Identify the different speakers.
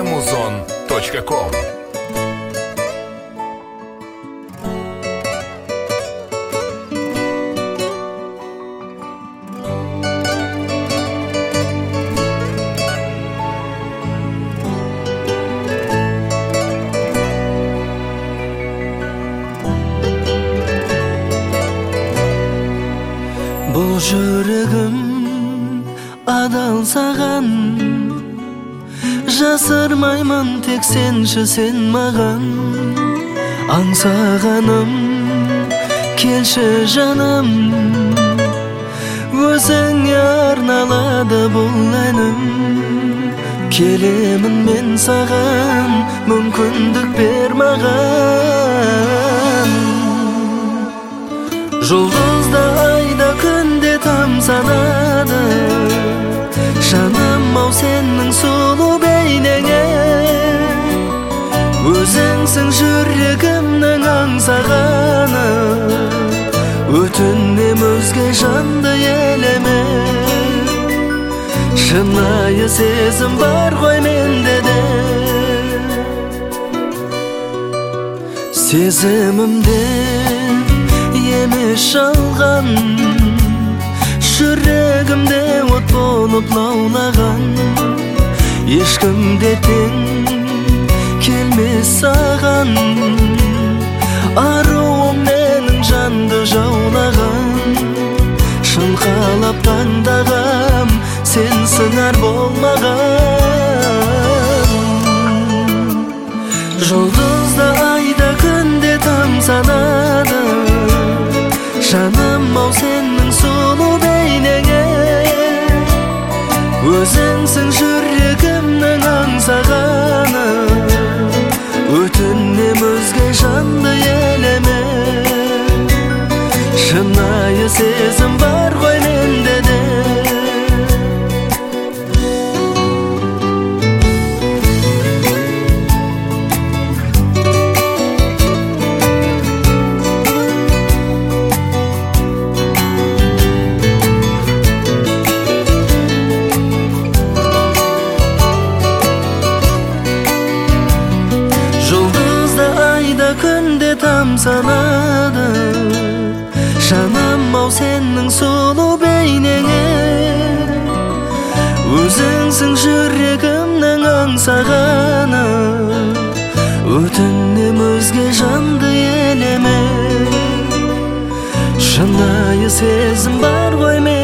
Speaker 1: muzon.com.
Speaker 2: Бұл жүрегім адал саған, жасырмаймын тек сенші сен маған. Аңсағаным келші жаным, өзіңе арналады бұл әнім. Келемін мен саған, мүмкіндік бер маған. Жұлдызда айда күнде тамсанады, жаным ау сенің сұлу бейнеңе. Өзіңсің жүрегімнің аңсағаны, өтінем өзге жанды елеме. Шынайы сезім бар ғой менде де, сезімімде емес жалған, жүрегімде от болып лаулаған. Ешкімде тең келмес саған, аруым менің жанды жаулаған. Шынқалап таңдағам, сен сыңар болмаған. Жұлдызда айда күнде тамсанады, жаным ау сенің сұлу бейнеңе. Өзіңсің жүрегімнің аңсағаны, өтінем өзге жанды елеме. Шынайы сезім бар ғой менде де. Күнде тамсанады, жаным ау сенің сұлу бейнеңе. Өзіңсің жүрегімнің аңсағаны, өтінем өзге жанды елеме. Шынайы сезім бар ғой мен